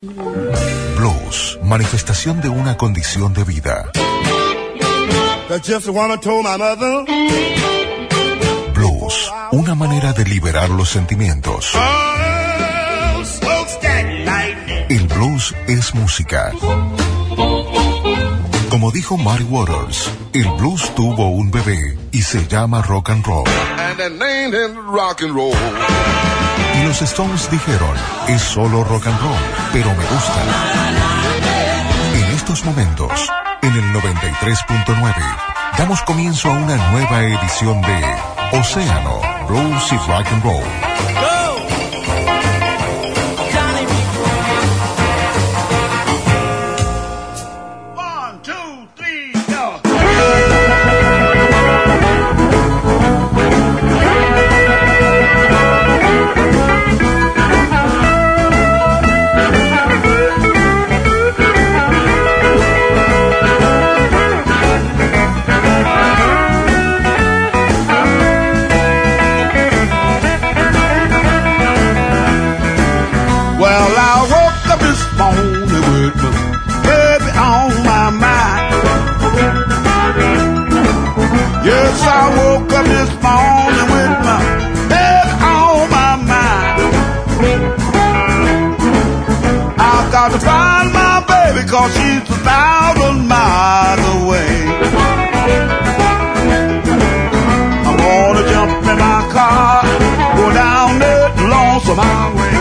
Blues, manifestación de una condición de vida. Blues, una manera de liberar los sentimientos. El blues es música. Como dijo Muddy Waters, el blues tuvo un bebé y se llama rock and roll. Y los Stones dijeron, es solo rock and roll, pero me gusta. En estos momentos, en el 93.9, damos comienzo a una nueva edición de Océano, Blues y Rock and Roll. Yes, I woke up this morning with my head on my mind. I've got to find my baby 'cause she's 1,000 miles away. I wanna jump in my car, go down that lonesome highway.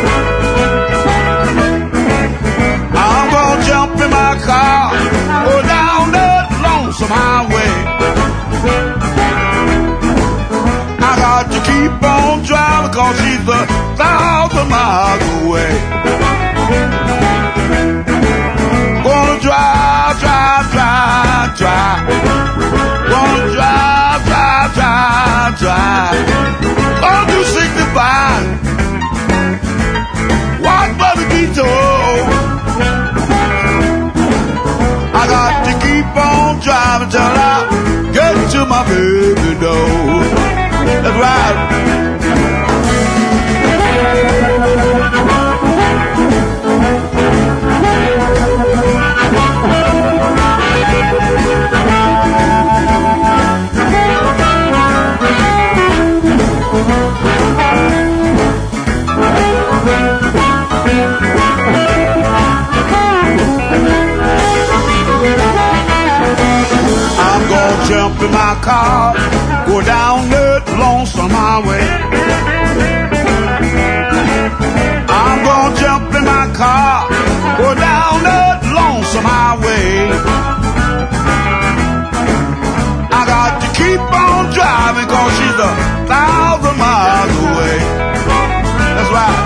I'm gonna jump in my car, go down that lonesome highway. I got to keep on driving 'cause she's 1,000 miles away. Gonna drive, drive, drive, drive. Gonna drive, drive, drive, drive. Gonna do 65. Watch by the detour. I got to keep on driving till I get to my baby door. That's right. I'm gonna jump in my car, go down that lonesome highway. I'm gonna jump in my car, go down that lonesome highway. I got to keep on driving 'cause she's 1,000 miles away. That's right.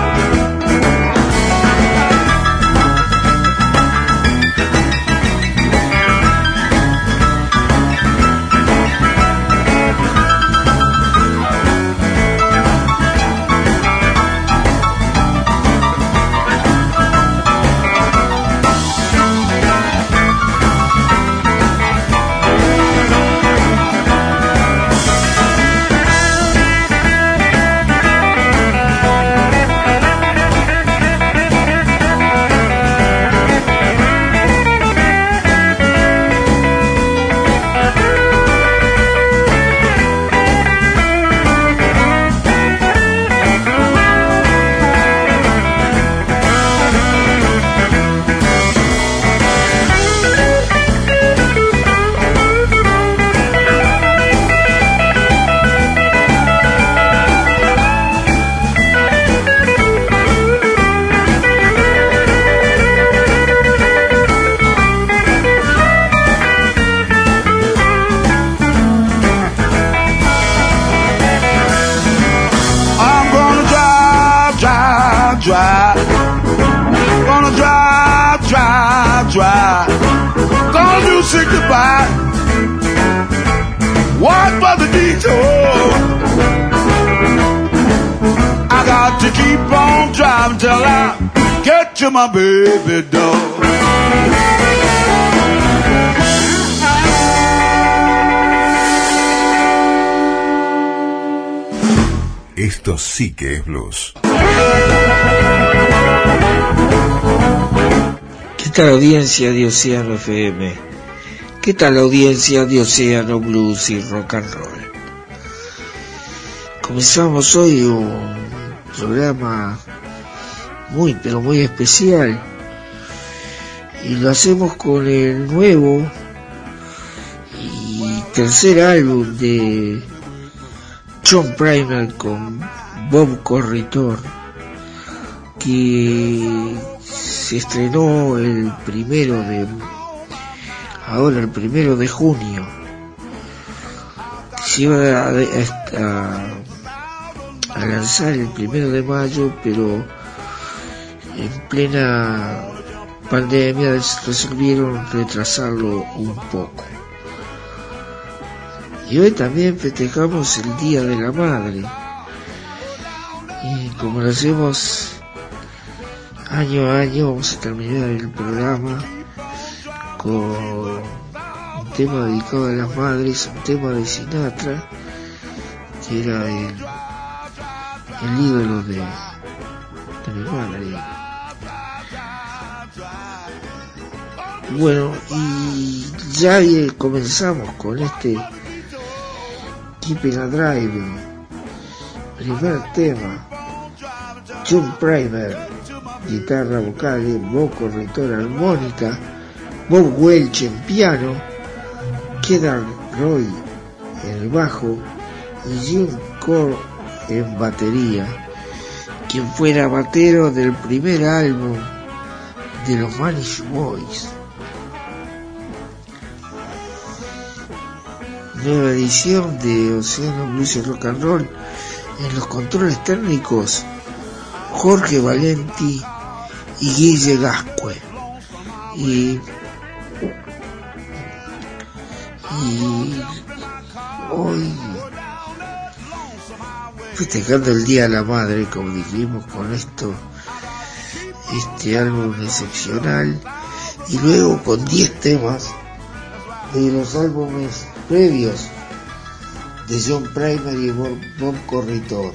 Drive, gonna drive, drive, drive. Gonna do 65. Watch by the detour. I got to keep on driving till I get to my baby door. Esto sí que es blues. ¿Qué tal, audiencia de Océano FM? ¿Qué tal, audiencia de Océano Blues y Rock and Roll? Comenzamos hoy un programa muy, pero muy especial, y lo hacemos con el nuevo y tercer álbum de John Primer con Bob Corritore, que se estrenó el 1 de junio. Se iba a lanzar el 1 de mayo, pero en plena pandemia resolvieron retrasarlo un poco. Y hoy también festejamos el Día de la Madre, y como lo hacemos año a año, vamos a terminar el programa con un tema dedicado a las madres, un tema de Sinatra, que era el ídolo de mi madre. Bueno, y ya comenzamos con este Keeping a Driving, primer tema. John Primer, guitarra vocal, Bob Corritore armónica, Bob Welch en piano, Kedar Roy en el bajo y Jim Core en batería, quien fuera batero del primer álbum de los Manish Boys. Nueva edición de Océano Blues y Rock and Roll. En los controles técnicos, Jorge Valenti y Guille Gascue. Y hoy, festejando el Día de la Madre, como dijimos, con este álbum excepcional, y luego con 10 temas de los álbumes previos de John Primer y Bob Corritore.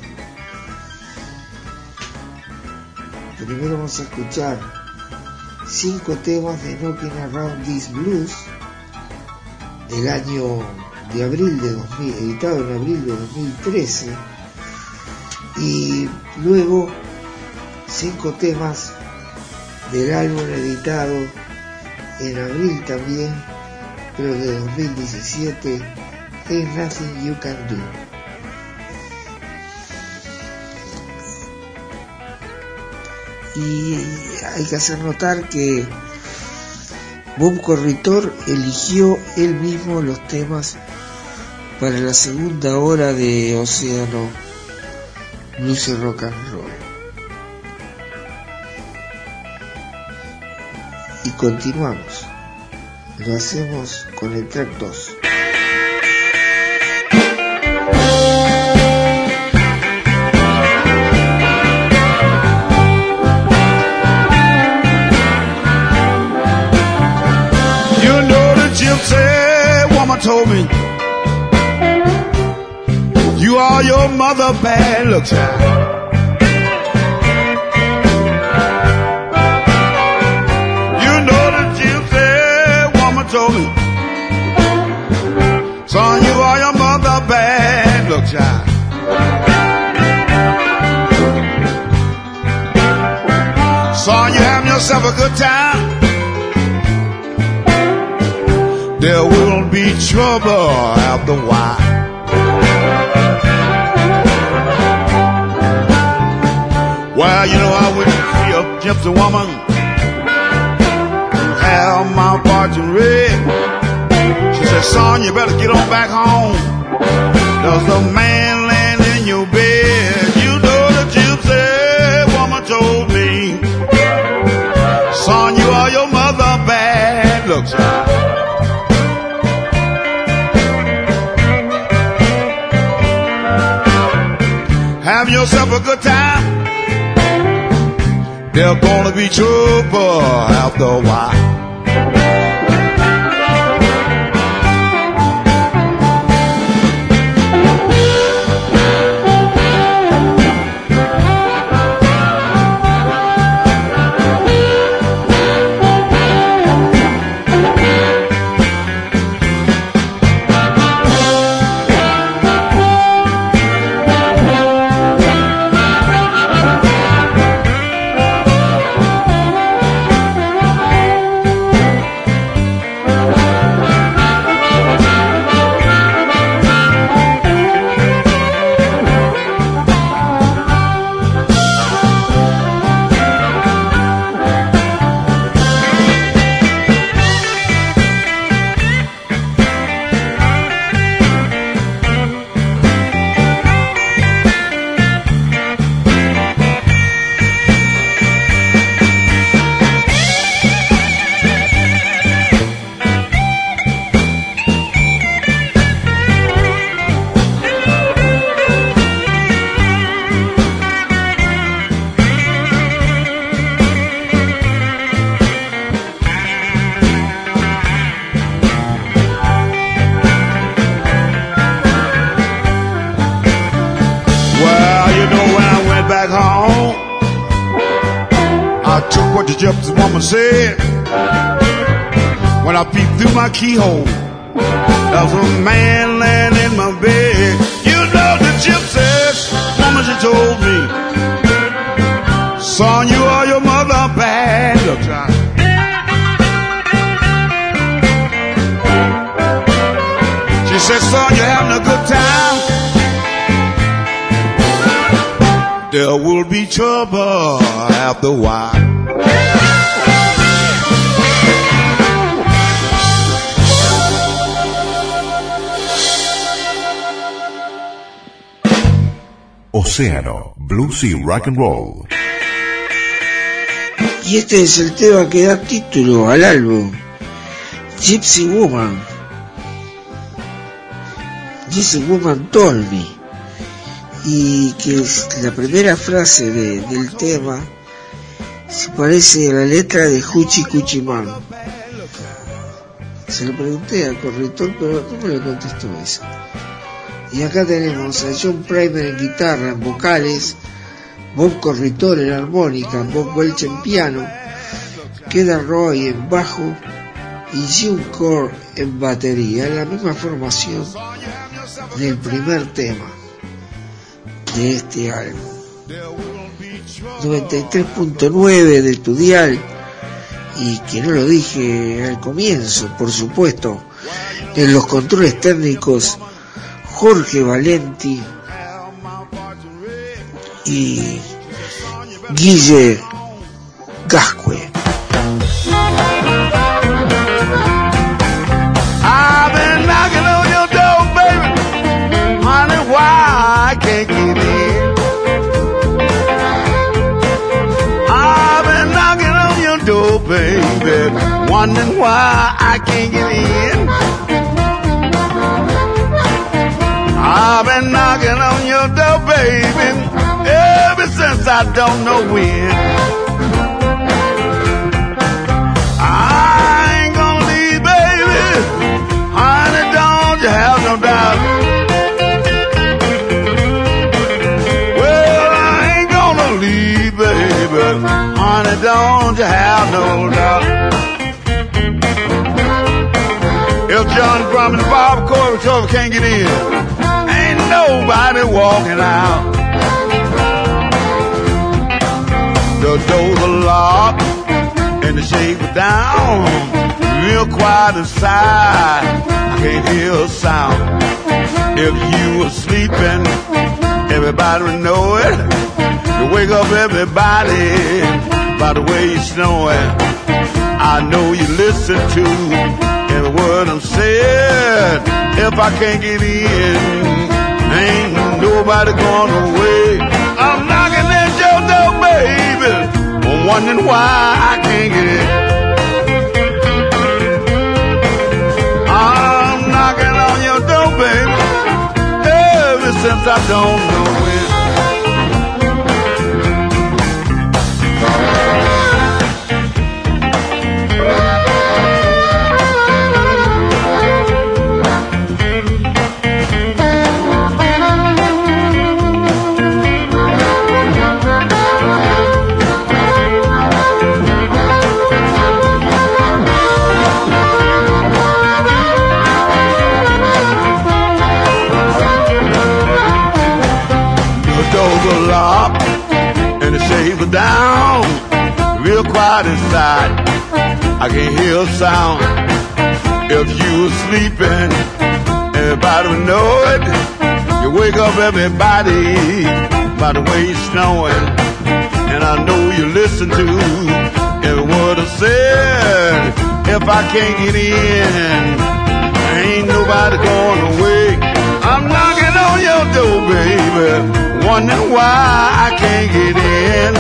Primero vamos a escuchar 5 temas de Knocking Around This Blues del año de abril de 2000, editado en abril de 2013, y luego 5 temas del álbum editado en abril también, pero de 2017, Ain't Nothing You Can Do. Y hay que hacer notar que Bob Corritore eligió él mismo los temas para la segunda hora de Océano Blues y Rock and Roll. Y continuamos. Lo hacemos con el track 2. Gypsy woman told me you are your mother bad luck child. You know the gypsy woman told me, son, you are your mother bad luck child. Son, you having yourself a good time. There will be trouble after a while. Well, you know, I wouldn't see a gypsy woman have my fortune read. She said, son, you better get on back home. There's a man laying in your bed. You know the gypsy woman told me, son, you are your mother bad luck child. Have yourself a good time. There's gonna be trouble after a while. took what the gypsy woman said. When I peeped through my keyhole, there was a man laying in my bed. You know the gypsy woman, she told me, son, you are your mother bad. Look, child. She said, son, you're having a good time. There will be trouble after a while. Océano, Blues y Rock and Roll. Y este es el tema que da título al álbum, Gypsy Woman. Gypsy Woman Told Me. Y que es la primera frase del tema se parece a la letra de Hoochie Coochie Man. Se lo pregunté al corrector, pero no me lo contestó eso. Y acá tenemos a John Primer en guitarra, en vocales, Bob Corritore en armónica, Bob Welch en piano, Keda Roy en bajo y June Core en batería, en la misma formación del primer tema de este álbum. 93.9 de tu dial, y que no lo dije al comienzo, por supuesto, en los controles técnicos Jorge Valenti y Guille Gascue. I've been knocking on your door, baby. Honey, why I can't get in? I've been knocking on your door, baby, wondering why I can't get in. I've been knocking on your door, baby, ever since I don't know when. I ain't gonna leave, baby, honey, don't you have no doubt. Well, I ain't gonna leave, baby, honey, don't you have no doubt. If John Brumman and Bob Corritore can't get in, ain't nobody walking out. The doors are locked and the shades are down. Real quiet inside, I can't hear a sound. If you were sleeping, everybody would know it. You wake up everybody by the way you're snoring. I know you listen to every word I'm saying. If I can't get in, ain't nobody going away. I'm knocking at your door, baby, I'm wondering why I can't get in. I'm knocking on your door, baby, ever since I don't know when. And the shades are down, real quiet inside, I can't hear a sound. If you were sleeping, everybody would know it. You wake up everybody by the way you're snoring. And I know you listen to every word I said. If I can't get in, ain't nobody going away. I'm knocking on your door, baby, wondering why I can't get in.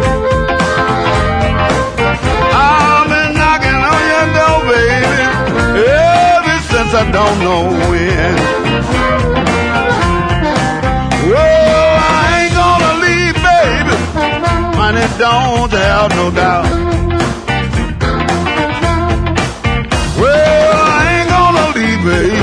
I've been knocking on your door, baby, ever since I don't know when. Well, I ain't gonna leave, baby, honey, don't have no doubt. Well, I ain't gonna leave, baby,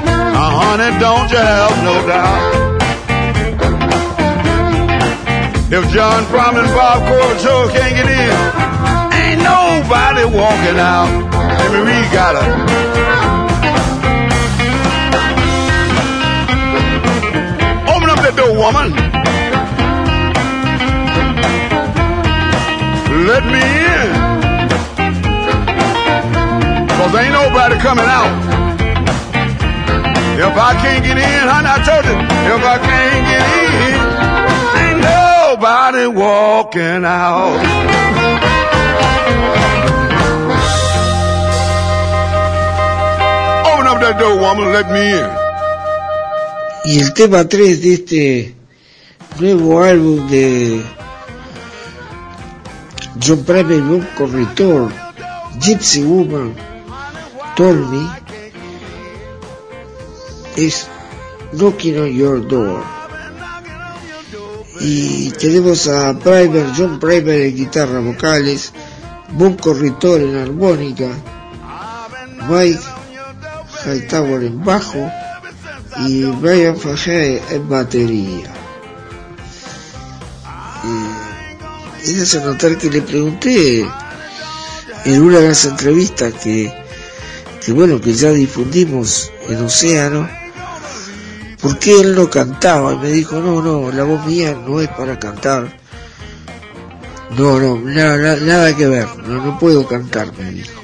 honey, don't you have no doubt. If John Brown and Bob Corjo can't get in, ain't nobody walking out. Let me read, got it. Open up that door, woman. Let me in. 'Cause ain't nobody coming out. If I can't get in, honey, I told you, if I can't get in, ain't nobody walking out. Open up that door, woman, let me in. Y el tema 3 de este nuevo álbum de John Primer y Bob Corritore, Gypsy Woman Told Me, es Knocking on Your Door. Y tenemos a Primer, John Primer en guitarra vocales, Bob Corritore en armónica, Mike Hightower en bajo y Brian Fahey en batería. Es de hacer notar que le pregunté en una de las entrevistas que bueno, que ya difundimos en Océano, por qué él no cantaba, y me dijo, no, la voz mía no es para cantar, nada que ver, no puedo cantar, me dijo.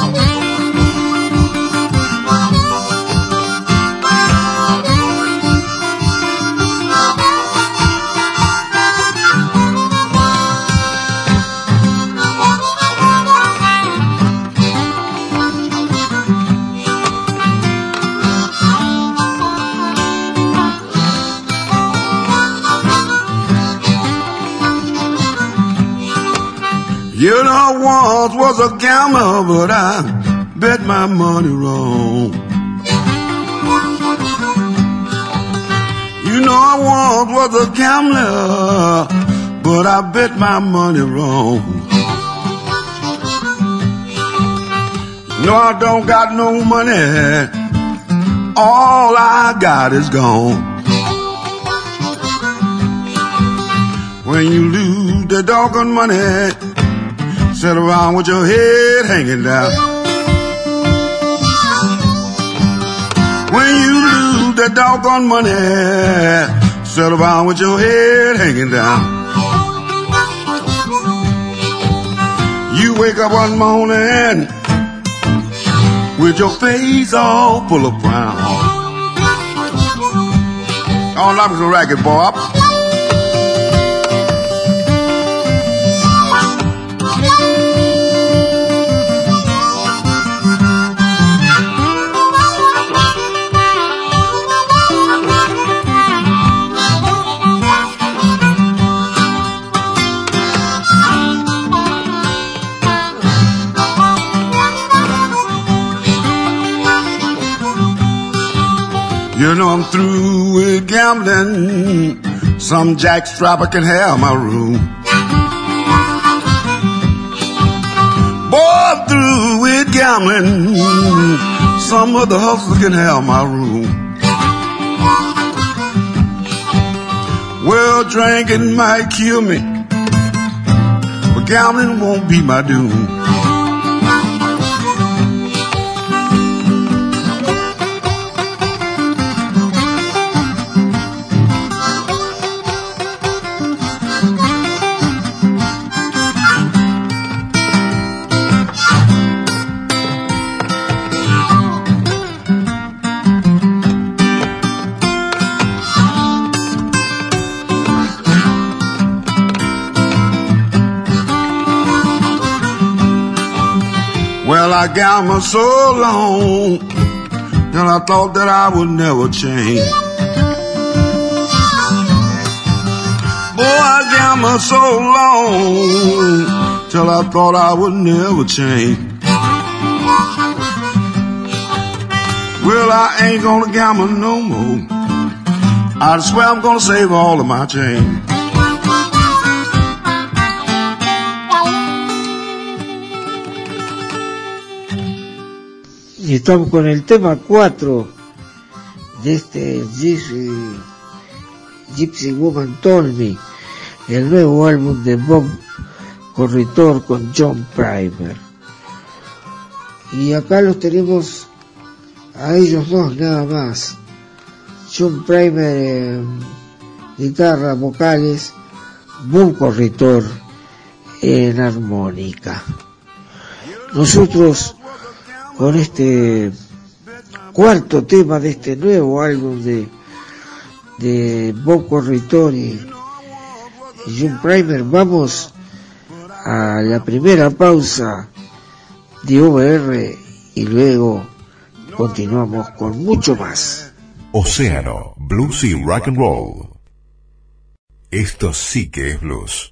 You know, once was a gambler, but I bet my money wrong. You know, I once was a gambler, but I bet my money wrong. No, I don't got no money, all I got is gone. When you lose the doggone money, sit around with your head hanging down. When you lose that doggone money, sit around with your head hanging down. You wake up one morning with your face all full of brown. Oh, that was a racket, Bob. You know I'm through with gambling, some jackstrapper can have my room. Boy, I'm through with gambling, some other hustler can have my room. Well, drinking might kill me, but gambling won't be my doom. I gambled so long, and I thought that I would never change. Boy, I gambled so long, till I thought I would never change. Well, I ain't gonna gamble no more. I swear I'm gonna save all of my change. Y estamos con el tema 4 de este Gypsy Woman Told Me. el nuevo álbum de Bob Corritore con John Primer. Y acá los tenemos a ellos dos nada más. John Primer en guitarra, vocales, Bob Corritore en armónica. Nosotros con este cuarto tema de este nuevo álbum de Bob Corritore y John Primer vamos a la primera pausa de OVR y luego continuamos con mucho más. Océano, Blues y Rock and Roll. Esto sí que es blues.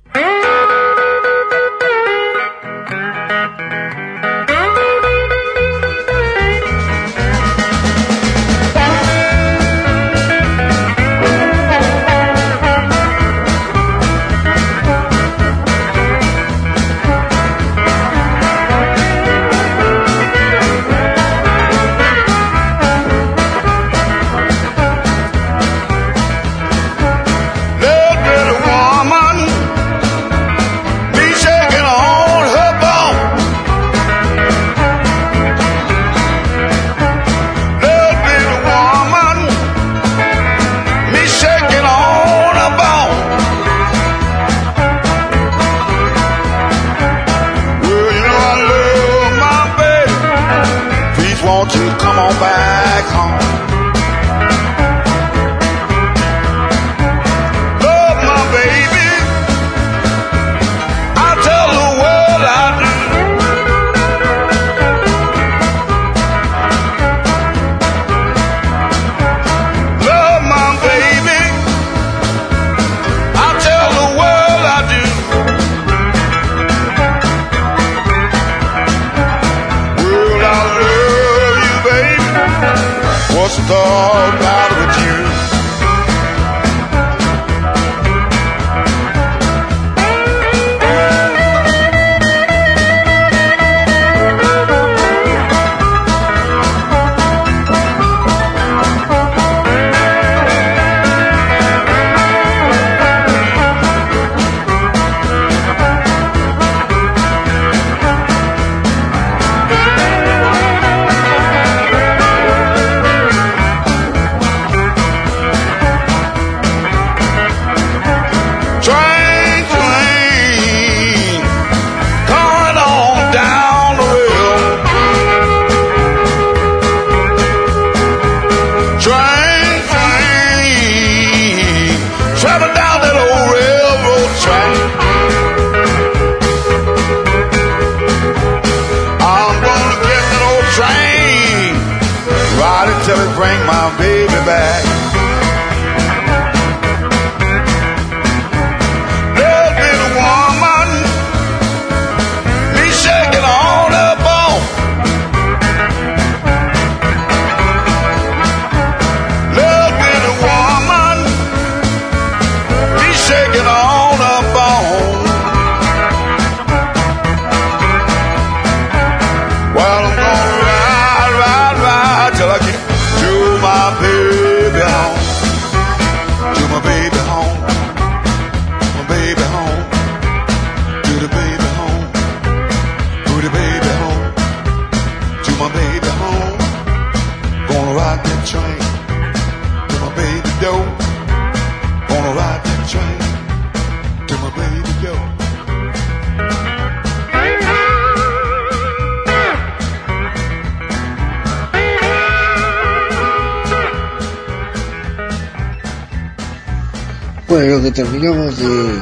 Bueno, lo que terminamos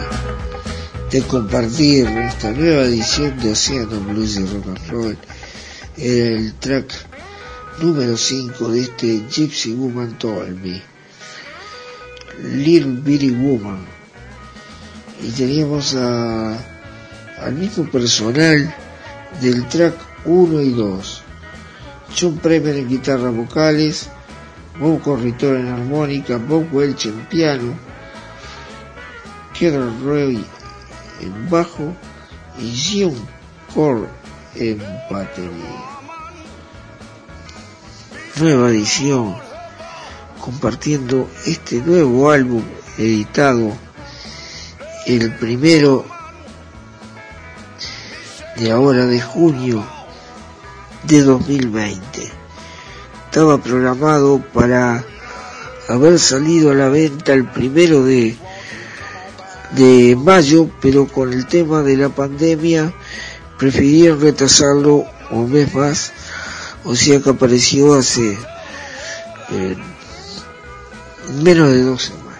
de compartir esta nueva edición de Océano Blues y Rock and Roll, el track número 5 de este Gypsy Woman Told Me, Little Bitty Woman, y teníamos al mismo personal del track 1 y 2, John Primer en guitarras vocales, Bob Corritore en armónica, Bob Welch en piano, Keith Roy en bajo y Jim Core en batería. Nueva edición, compartiendo este nuevo álbum editado el 1 de ahora de junio de 2020. Estaba programado para haber salido a la venta el 1 de mayo, pero con el tema de la pandemia prefirieron retrasarlo un mes más, o sea que apareció hace menos de 2 semanas.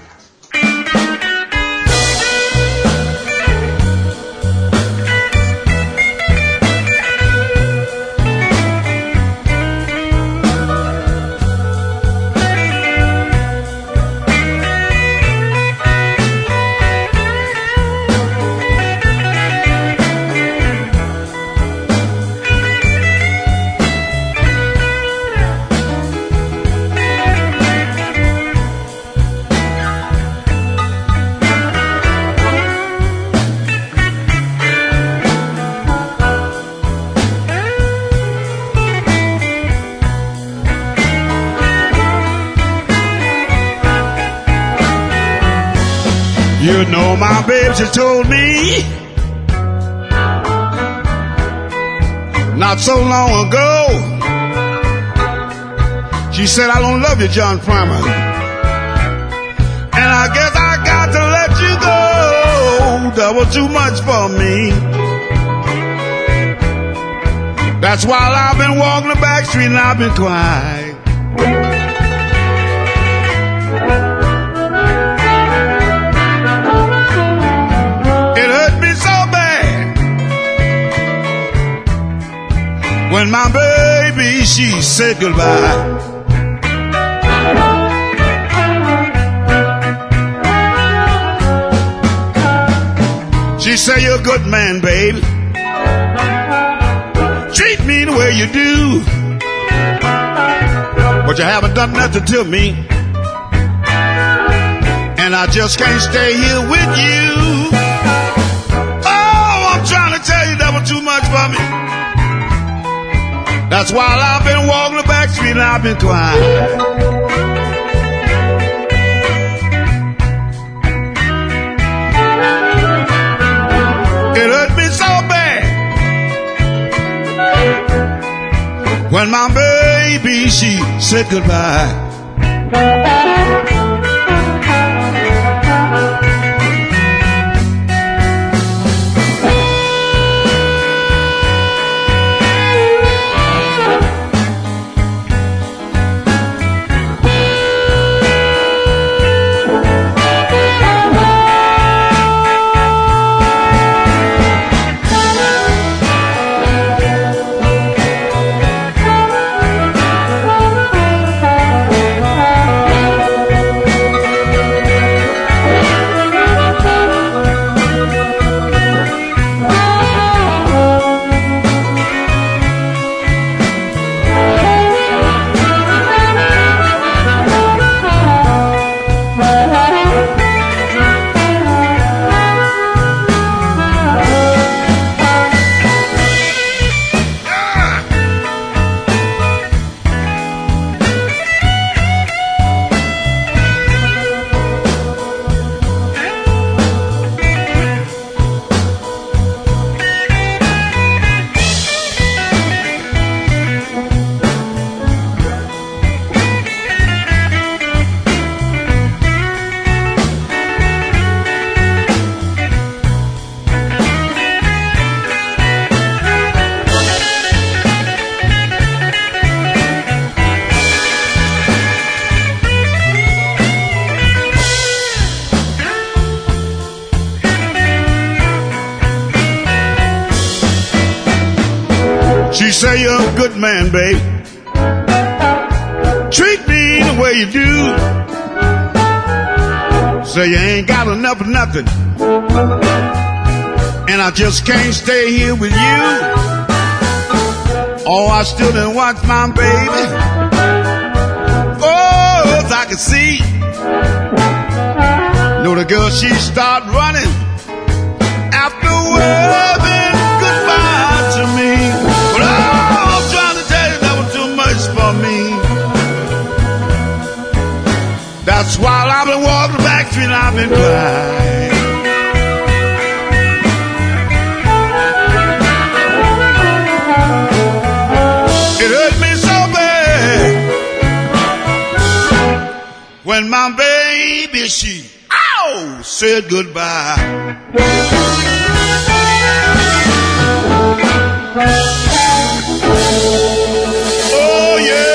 You know my baby, she told me not so long ago. She said, I don't love you, John Farmer, and I guess I got to let you go. That was too much for me. That's why I've been walking the back street and I've been crying. When my baby, she said goodbye. She said, you're a good man, baby. Treat me the way you do. But you haven't done nothing to me, and I just can't stay here with you. Oh, I'm trying to tell you that was too much for me. That's why I've been walking the back street and I've been crying. It hurt me so bad when my baby, she said goodbye. She say you're a good man, babe. Treat me the way you do. Say you ain't got enough of nothing, and I just can't stay here with you. Oh, I still didn't watch my baby. Oh, as I can see, know the girl, she start running after waving goodbye to me. But I'm trying to tell you that was too much for me. That's why I've been walking the back street and I've been crying. when my baby, she, ow, said goodbye. Oh,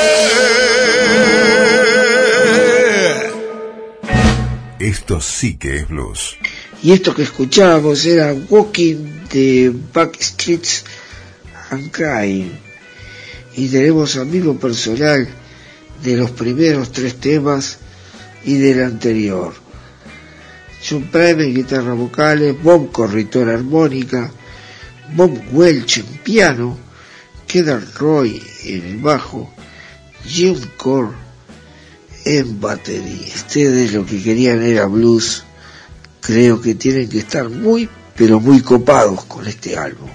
yeah. Esto sí que es blues. Y esto que escuchábamos era Walking the Backstreets and Crying. Y tenemos amigo personal de los primeros 3 temas y del anterior. John Primer en guitarra vocales, Bob Corritore armónica, Bob Welch en piano, Kedar Roy en el bajo, Jim Core en batería. Ustedes lo que querían era blues. Creo que tienen que estar muy, pero muy copados con este álbum.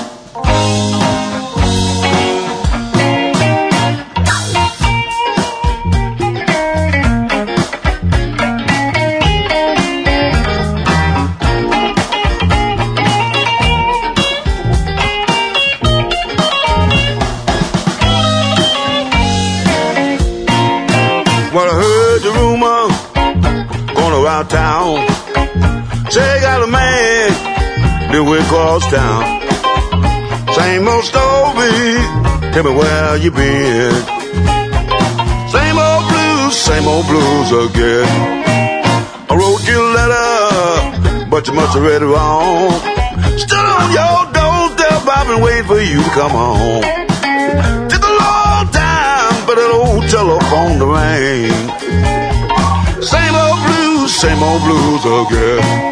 Well, I heard the rumor going around town. Say, got a man that went across town. Same old story, tell me where you been. Same old blues again. I wrote you a letter, but you must have read it wrong. Stood on your doorstep, I've been waiting for you to come home. Took a long time for that old telephone to ring. Same old blues again.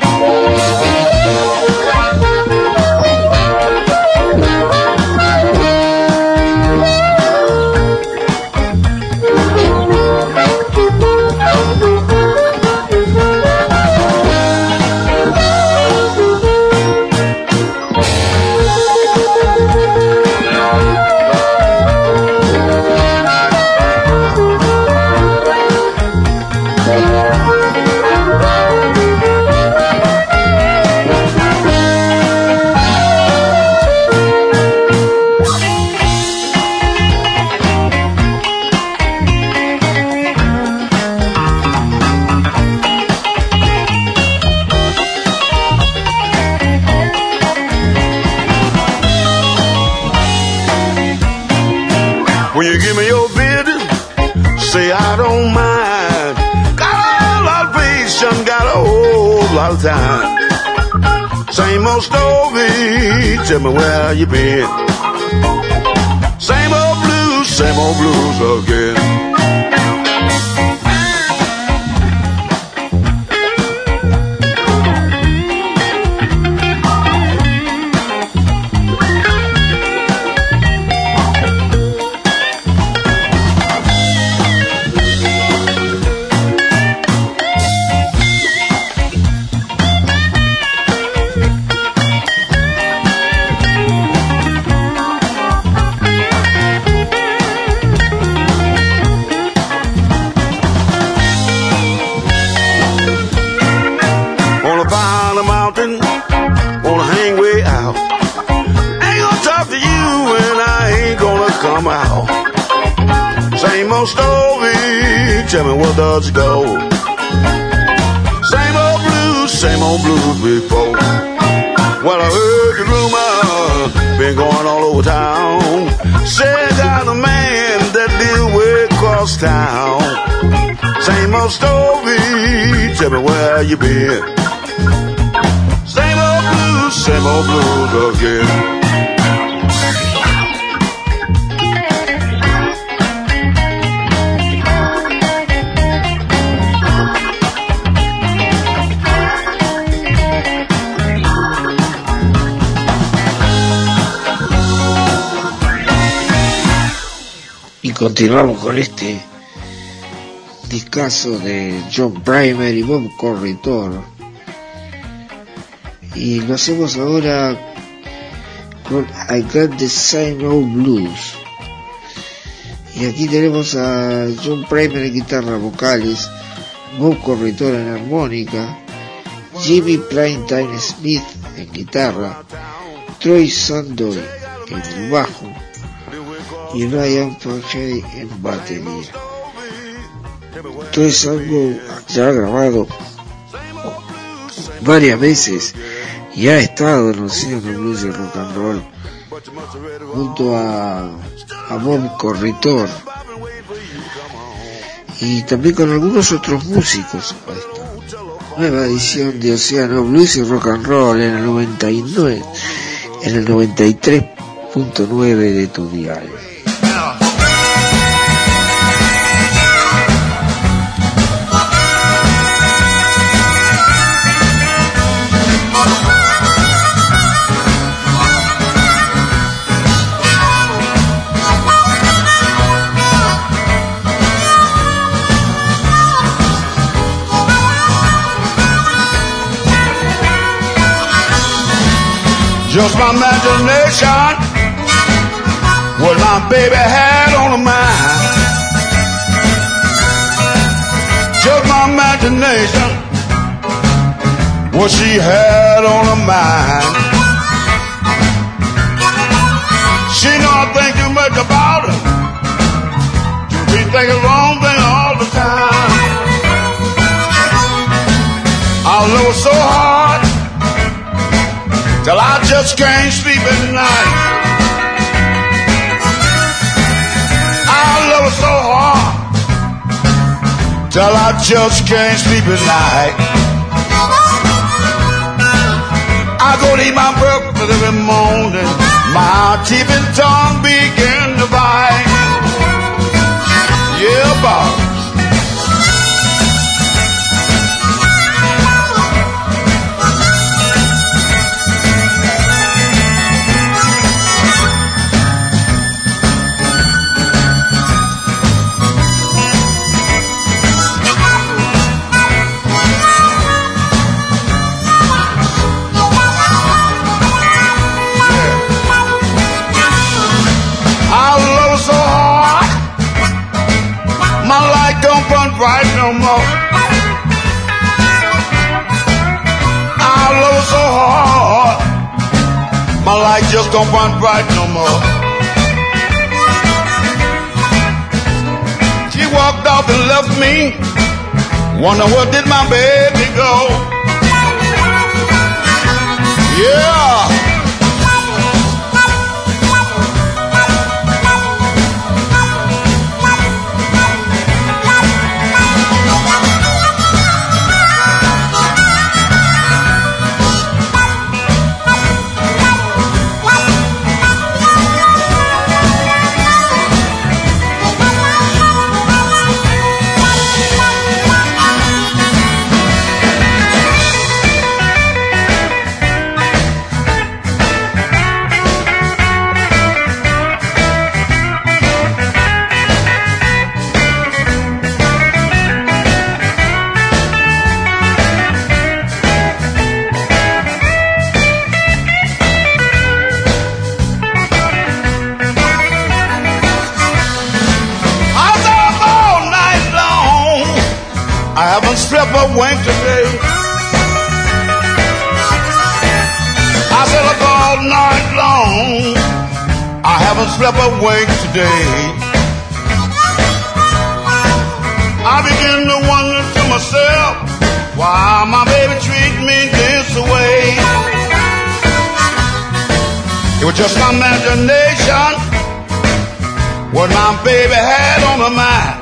When you give me your business, say I don't mind. Got a lot of patience, got a whole lot of time. Same old story, tell me where you been. Same old blues again. Tell me where does it go? Same old blues before. Well, I heard the rumor, been going all over town. Said got a man that live way across town. Same old story, tell me where you been. Same old blues again. Continuamos con este discazo de John Primer y Bob Corritore, y lo hacemos ahora con I Got the Same Old Blues. Y aquí tenemos a John Primer en guitarra vocales, Bob Corritore en armónica, Jimmy Primetime Smith en guitarra, Troy Sandoy en el bajo y Ryan Fahey en batería. Esto es algo ya grabado varias veces y ha estado en Océano Blues y Rock and Roll junto a Bob Corritor y también con algunos otros músicos. Esta nueva edición de Océano Blues y Rock and Roll en el 99, en el 93.9 de tu dial. Just my imagination, what my baby had on her mind. Just my imagination, what she had on her mind. She know I think too much about her, to be thinking wrong thing all the time. I love her so hard, till I just can't sleep at night. I love her so hard, till I just can't sleep at night. I go to eat my breakfast every morning, my teeth and tongue begin to bite. Yeah, boss. Right no more. I love her so hard, my light just don't burn bright no more. She walked off and left me, wonder where did my baby go? Yeah. Slept a wink today. I said up all night long, I haven't slept a wink today. I begin to wonder to myself, why my baby treat me this way. It was just my imagination, what my baby had on her mind.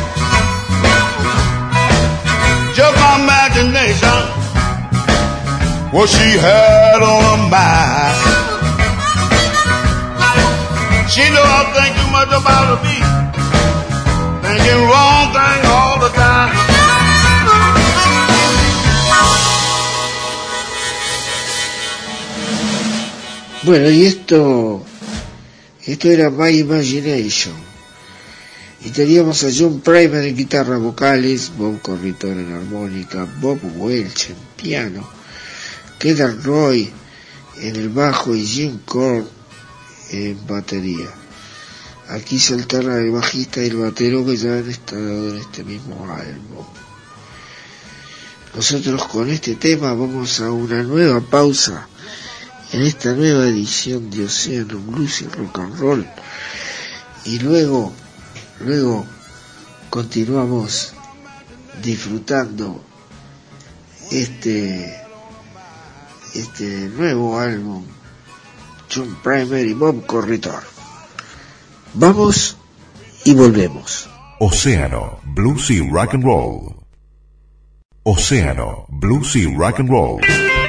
Just my imagination, what she had on her mind. She know I think too much about her beat, thinking wrong thing all the time. Bueno, y esto era My Imagination. Y teníamos a John Primer en guitarra vocales, Bob Corritor en armónica, Bob Welch en piano, Kedan Roy en el bajo y Jim Korn en batería. Aquí se alterna el bajista y el batero que ya han estado en este mismo álbum. Nosotros con este tema vamos a una nueva pausa en esta nueva edición de Océano Blues y Rock and Roll, y luego continuamos disfrutando este nuevo álbum, John Primer y Bob Corritore. Vamos y volvemos. Océano, Blues y Rock and Roll. Océano, Blues y Rock and Roll.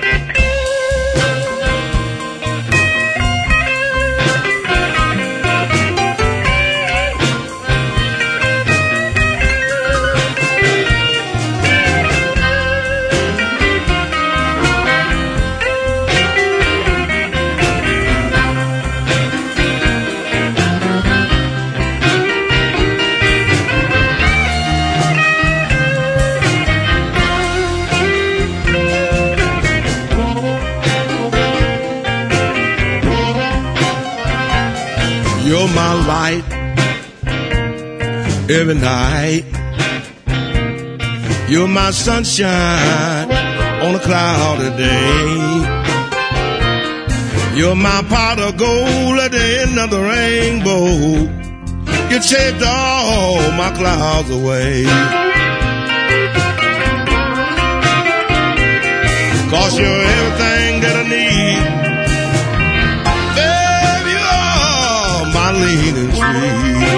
You're my light every night. You're my sunshine on a cloudy day. You're my pot of gold at the end of the rainbow. You chased all my clouds away. 'Cause you're everything that I need. Leaning sweet.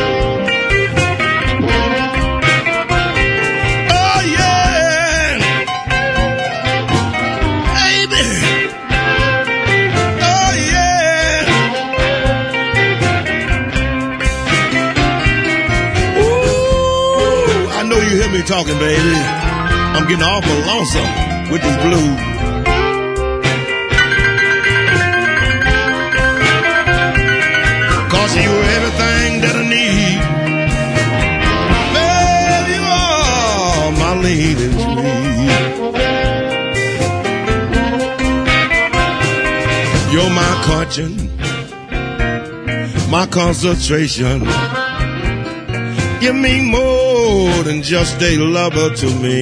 Oh yeah, baby. Oh yeah. Ooh, I know you hear me talking, baby. I'm getting awful lonesome with this blues. 'Cause you're everything that I need. Baby, you are my leading sweet. You're my conscience, my concentration. You mean more than just a lover to me.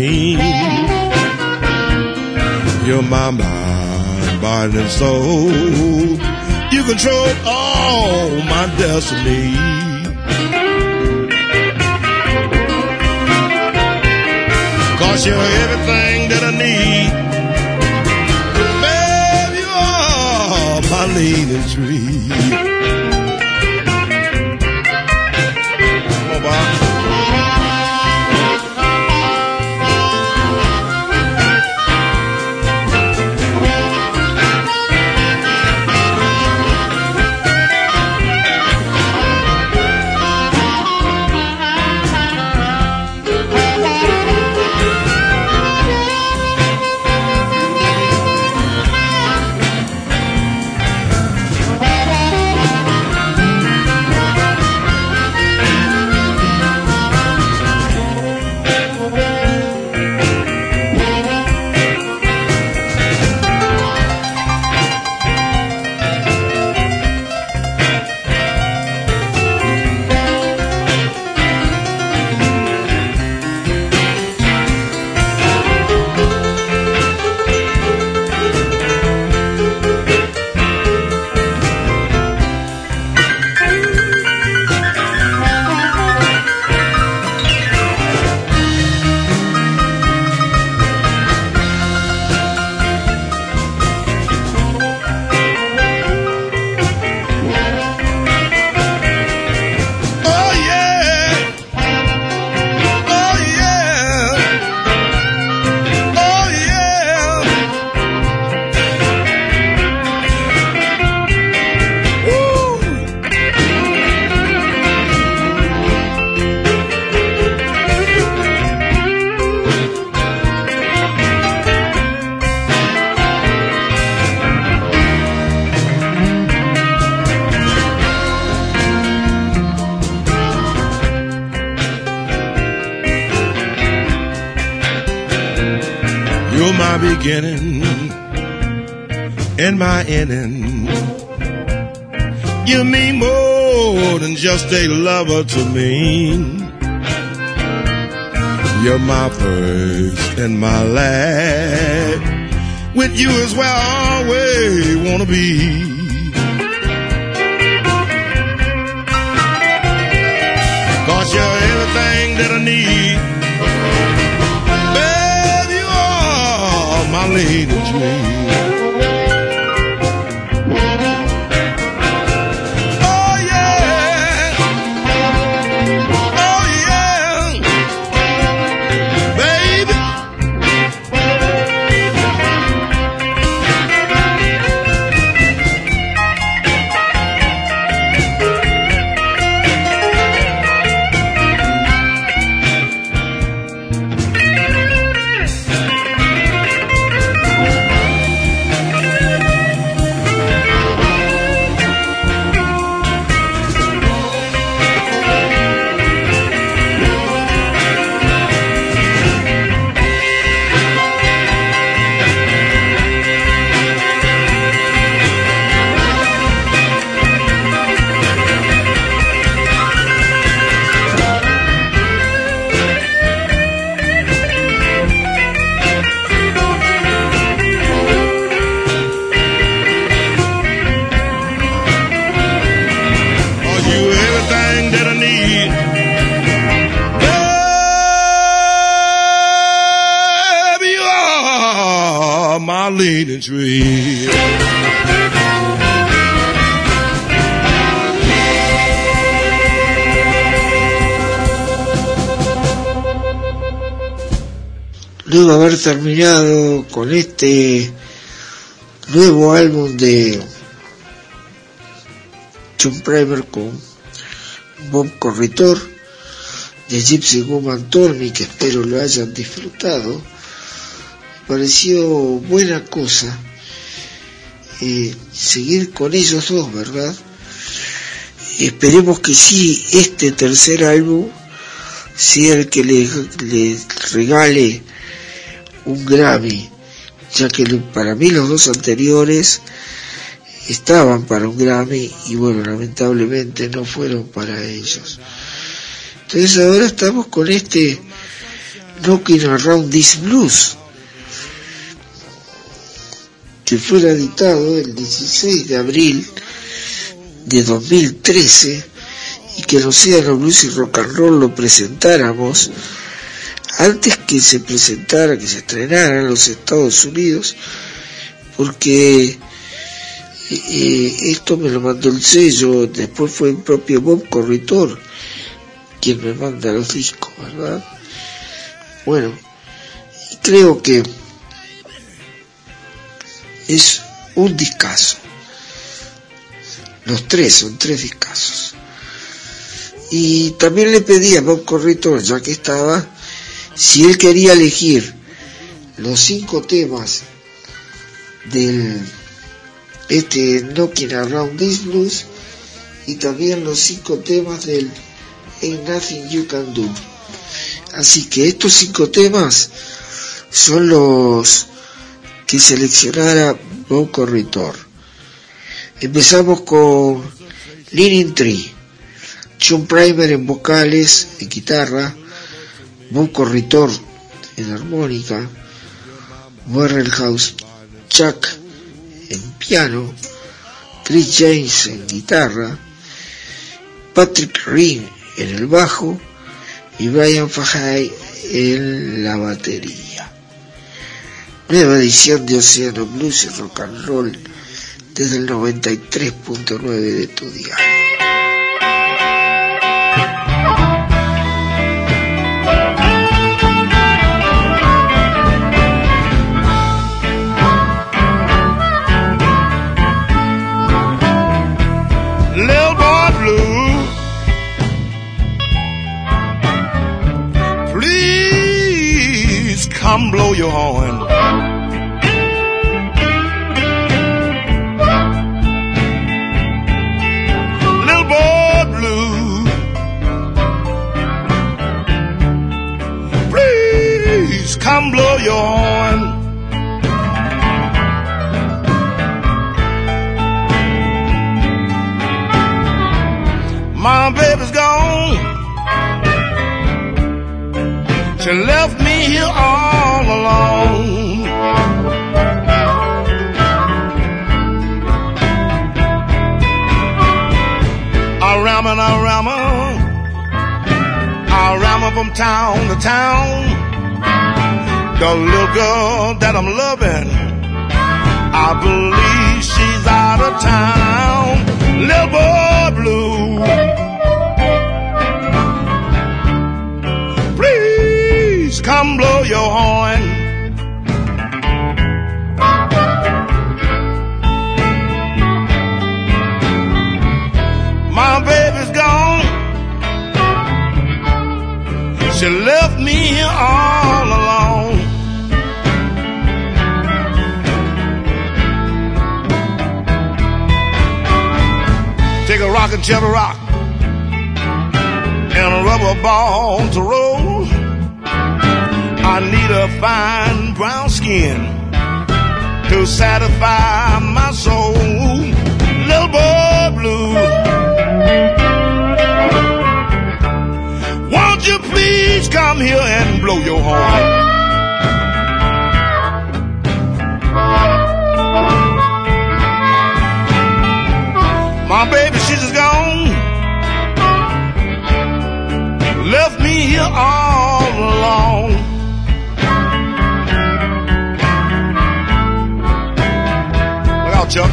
You're my mind, body, and soul. You control all my destiny. 'Cause you're everything that I need. Baby, you are my leaning tree. Come on, Bob. You're my beginning and my ending. You mean more than just a lover to me. You're my first and my last. With you is where I always wanna be. 'Cause you're everything that I need. leaning tree. Oh yeah, oh yeah, baby. Leaning tree. Luego de haber terminado con este nuevo álbum de John Primer con Bob Corritor de Gypsy Woman Told Me, que espero lo hayan disfrutado, pareció buena cosa seguir con ellos dos, ¿verdad? Esperemos que sí, este tercer álbum sea el que le regale un Grammy, ya que para mí los dos anteriores estaban para un Grammy y bueno, lamentablemente no fueron para ellos. Entonces ahora estamos con este Knocking Around This Blues, que fue editado el 16 de abril de 2013 y que en Océano Blues y Rock and Roll lo presentáramos antes que se presentara, que se estrenara en los Estados Unidos, porque esto me lo mandó el sello, después fue el propio Bob Corritor quien me manda los discos, ¿verdad? Bueno, creo que es un discazo. Los tres son tres discazos. Y también le pedí a Bob Corritor, ya que estaba, si él quería elegir los 5 temas del Knocking Around This Blues y también los 5 temas del Ain't Nothing You Can Do. Así que estos 5 temas son los que seleccionara Bob Corritor. Empezamos con Leaning Tree, John Primer en vocales, en guitarra, Bob Corritor en armónica, Warrenhouse Chuck en piano, Chris James en guitarra, Patrick Ring en el bajo y Brian Fahey en la batería. Nueva edición de Océano Blues y Rock and Roll desde el 93.9 de tu diario. Come blow your horn. Little boy blue, please come blow your horn. My baby's gone. She left me here all alone. I ram from town to town, The little girl that I'm loving, I believe she's out of town. Little boy blue, please come blow your horn. My baby's gone, she left me here all alone. Take a rock and tell a rock and a rubber ball to roll. I need a fine brown skin to satisfy my soul. Little boy blue, won't you please come here and blow your horn? My baby, she's just gone, left me here all alone. Look out, Chuck.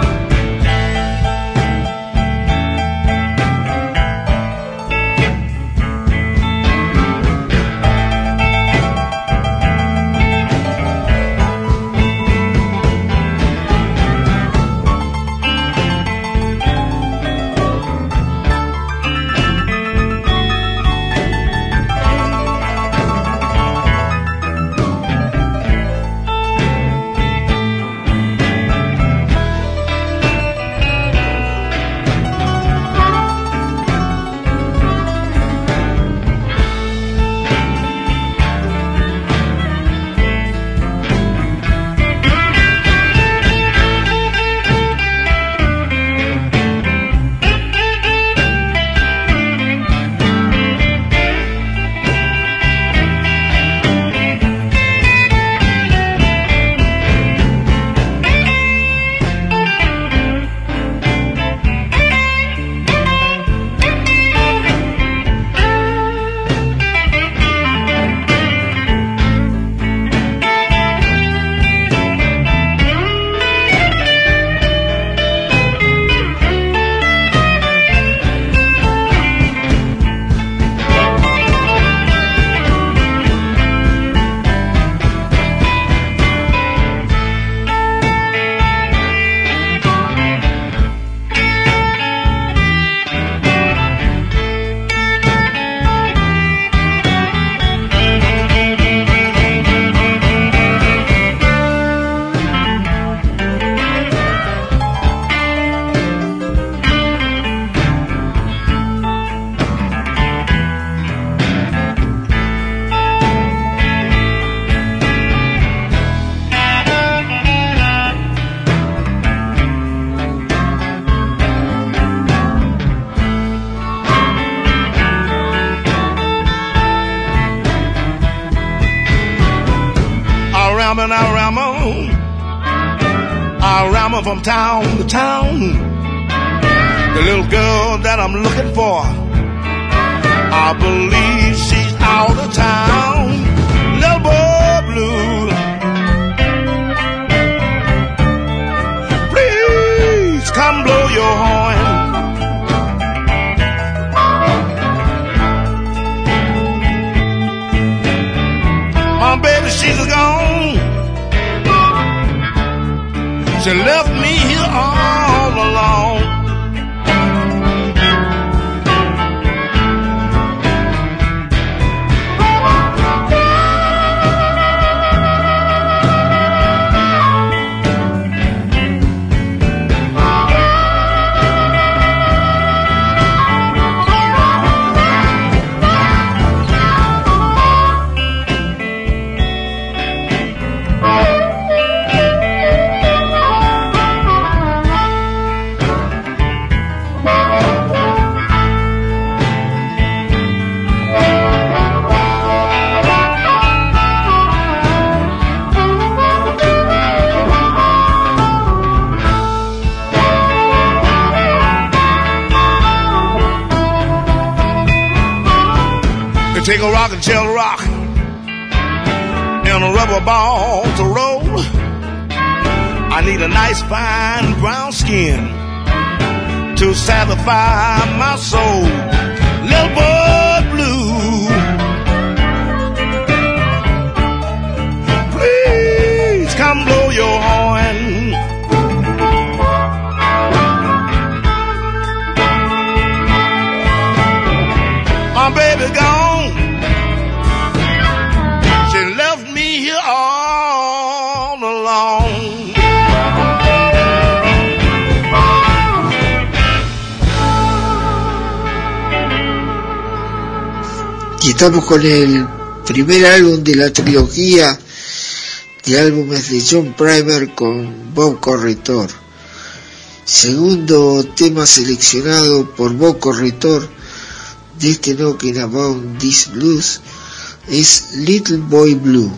I ramble from town to town. The little girl that I'm looking for, I believe she's out of town. Little boy blue, please come blow your horn. My baby, she's gone, she left me here all alone. Take a rock and tell a rock and a and a rubber ball to roll. I need a nice fine brown skin to satisfy my soul. Little boy blue, please come blow your horn. My baby gone, she left me here all alone. Y estamos con el primer álbum de la trilogía de álbumes de John Primer con Bob Corritore. Segundo tema seleccionado por Bob Corritore de este Knocking About This Blues es Little Boy Blue,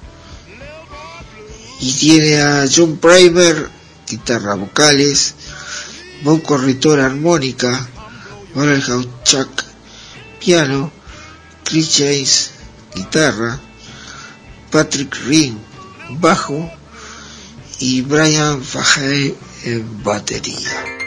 y tiene a John Primer guitarra, vocales, Bob Corritore armónica, Warren Hauchak piano, Chris James guitarra, Patrick Ring bajo y Brian Fahey en batería.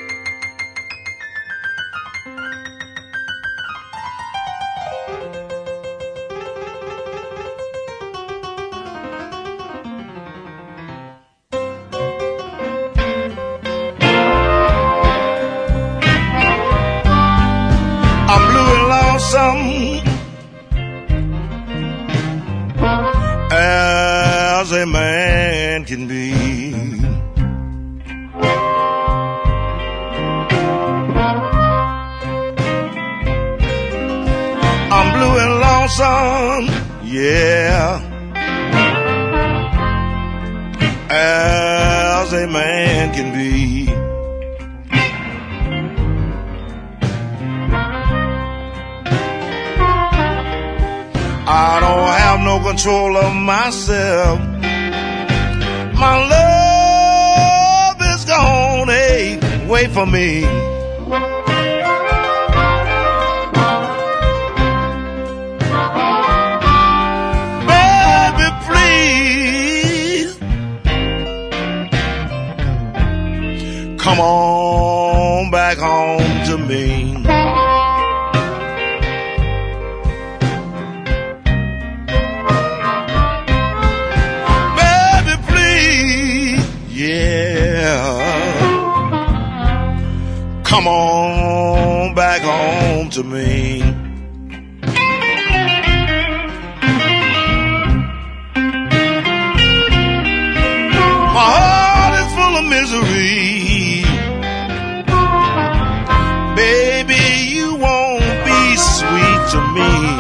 I'm blue and lonesome as a man can be. I'm blue and lonesome, yeah, as a man can be. I don't have no control of myself. My love is gone away from me. Baby, please come on back home to me. Come on back home to me. My heart is full of misery. Baby, you won't be sweet to me.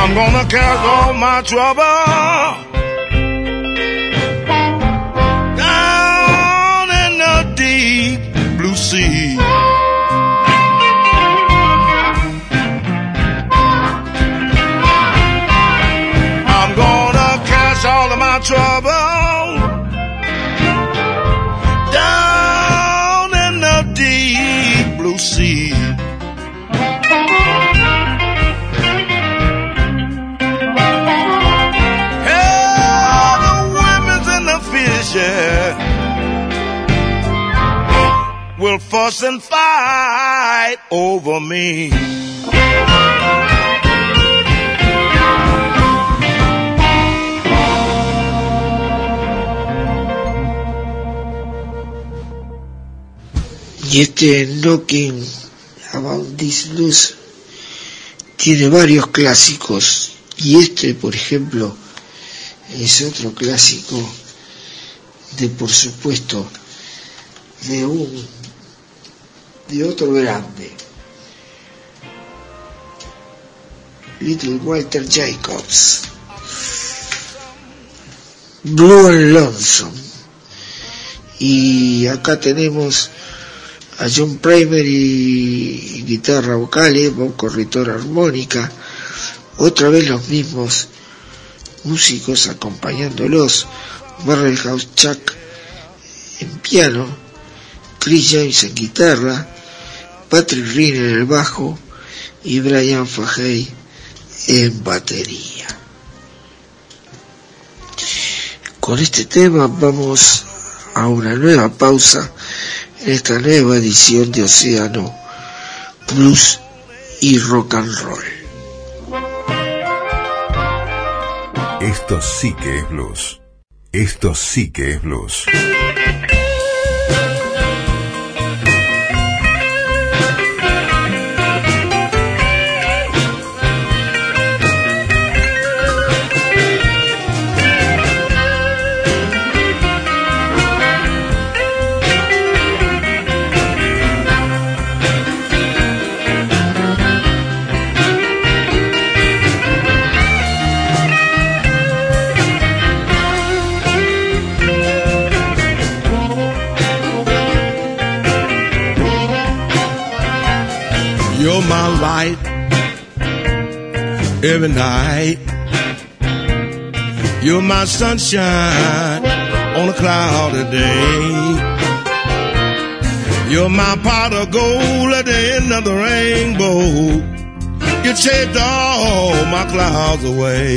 I'm gonna cast all my trouble down in the deep blue sea. I'm gonna cast all of my trouble down in the deep blue sea. Will fuss and fight over me. Y este Knocking About This Blues tiene varios clásicos, y este, por ejemplo, es otro clásico de, por supuesto, de otro grande, Little Walter Jacobs, Blue and Lonesome. Y acá tenemos a John Primer y guitarra vocal, Bob Corritor armónica, otra vez los mismos músicos acompañándolos, Merrill House Chuck en piano, Chris James en guitarra, Patrick Rinn en el bajo y Brian Fahey en batería. Con este tema vamos a una nueva pausa en esta nueva edición de Océano Blues y Rock and Roll. Esto sí que es blues. Esto sí que es blues. You're my light every night. You're my sunshine on a cloudy day. You're my pot of gold at the end of the rainbow. You chased all my clouds away.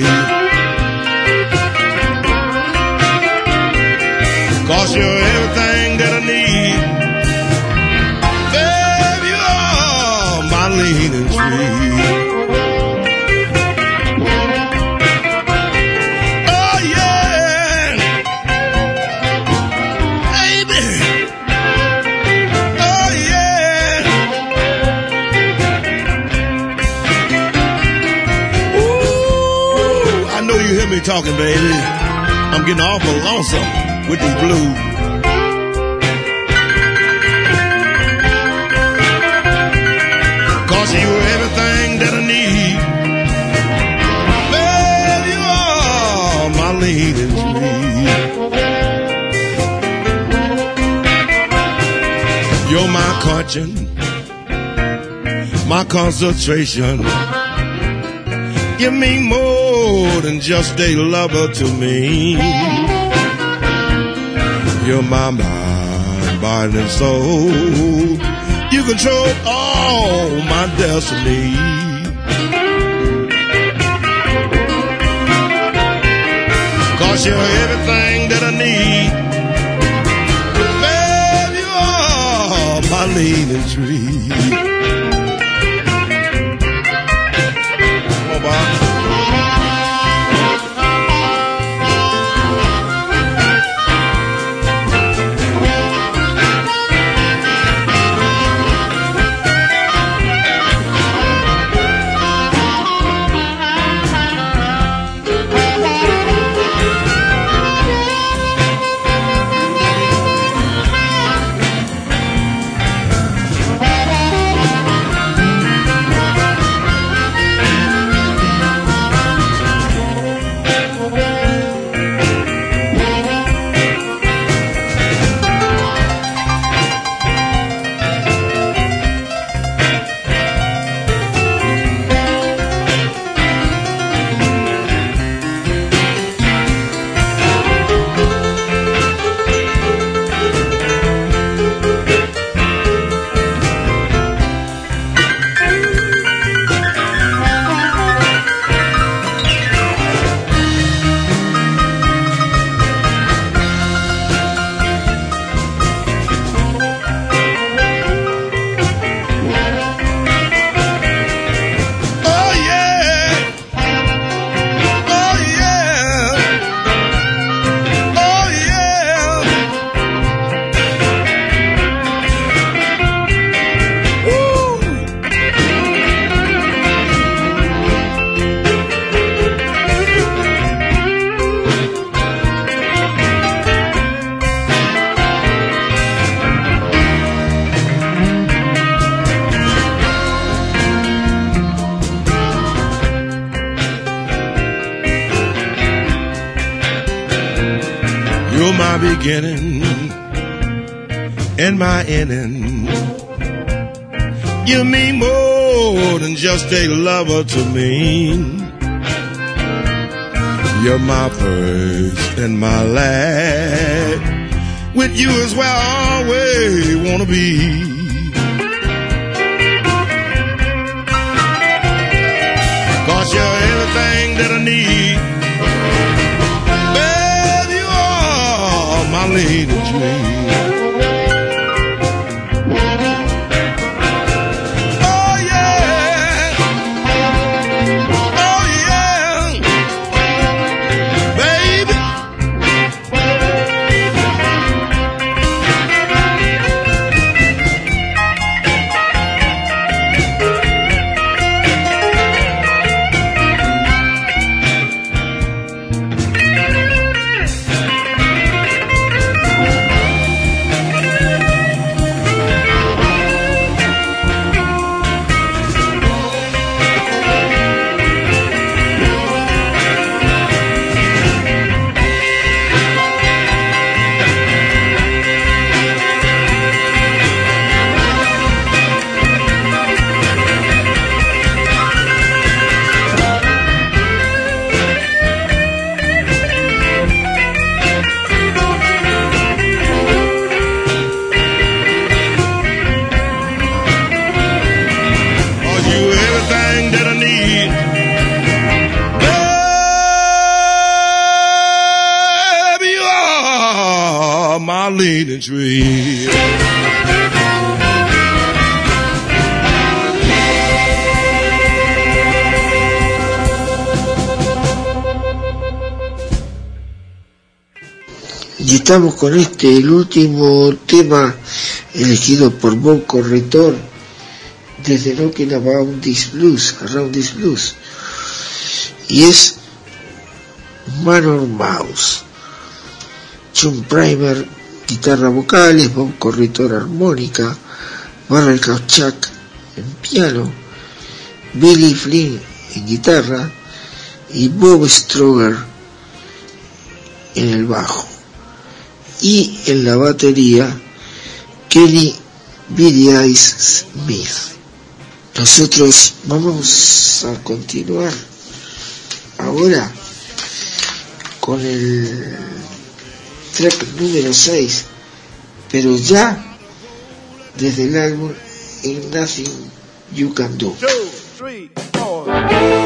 'Cause you're everything that I need. Leaning tree. Oh yeah, baby. Oh yeah. Ooh, I know you hear me talking, baby. I'm getting awful lonesome with these blues. You're everything that I need. Baby, you are my leading tree. You're my conscience, my concentration. You mean more than just a lover to me. You're my mind, body, and soul. You control all my destiny. 'Cause you're everything that I need. Baby, you are my leaning tree. Come on, Bob. my beginning and my ending. You mean more than just a lover to me. You're my first and my last. With you is where I always wanna be. Cause you're everything that I need. Baby, you are my lady dream. Leaning tree. Y estamos con el último tema elegido por Bob Corretor desde Knocking Around This Blues, y es Man or Mouse. John Primer, guitarra vocales, Bob Corretor armónica, Barrel Kauchak en piano, Billy Flynn en guitarra y Bob Stroger en el bajo. Y en la batería, Kelly Billy Eyes Smith. Nosotros vamos a continuar ahora con el track número 6, pero ya desde el álbum Ain't Nothing You Can Do. 2, 3, 4.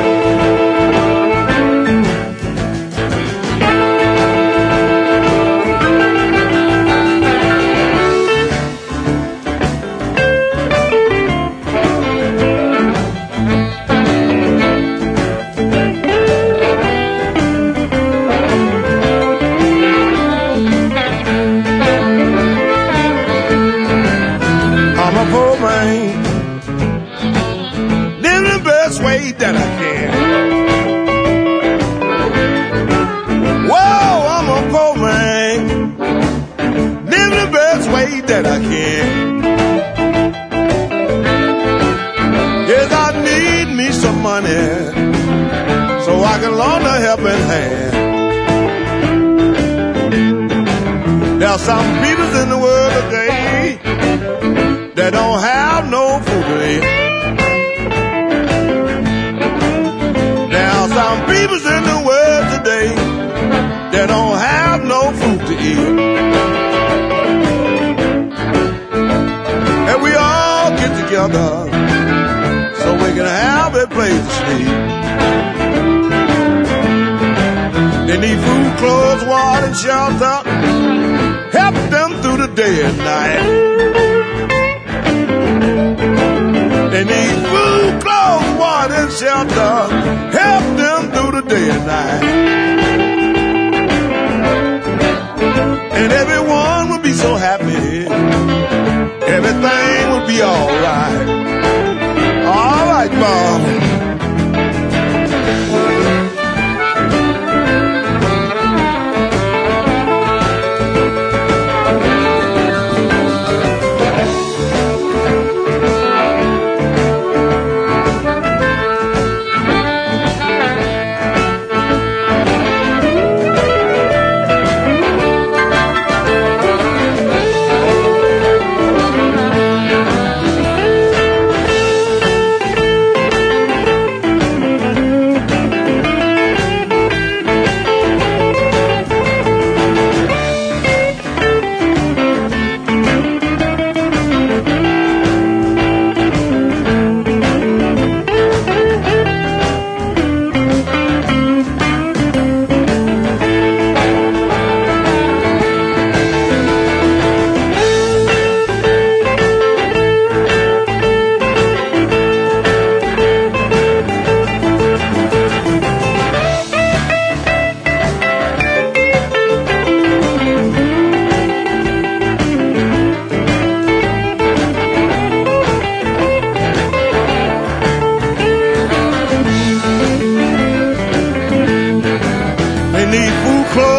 That I can. Whoa, I'm a poor man, living the best way that I can. Yes, I need me some money so I can loan a helping hand. There are some people in the world today that don't have no food to eat. Some people's in the world today that don't have no food to eat. And we all get together so we can have a place to sleep. They need food, clothes, water, and shelter. Help them through the day and night. They need food, clothes, water, and shelter. Help them through the day and night. And everyone will be so happy. Everything will be alright. Alright, Bob.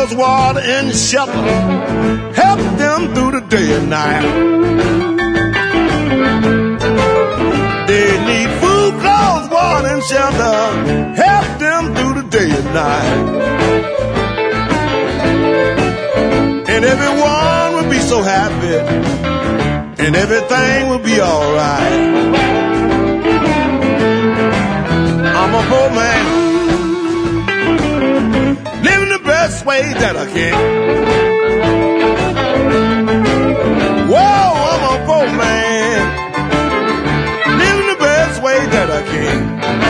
clothes, water, and shelter. Help them through the day and night. They need food, clothes, water, and shelter. Help them through the day and night. And everyone will be so happy, and everything will be alright. I'm a poor man, living the best way that I can. Whoa, I'm a poor man, living the best way that I can.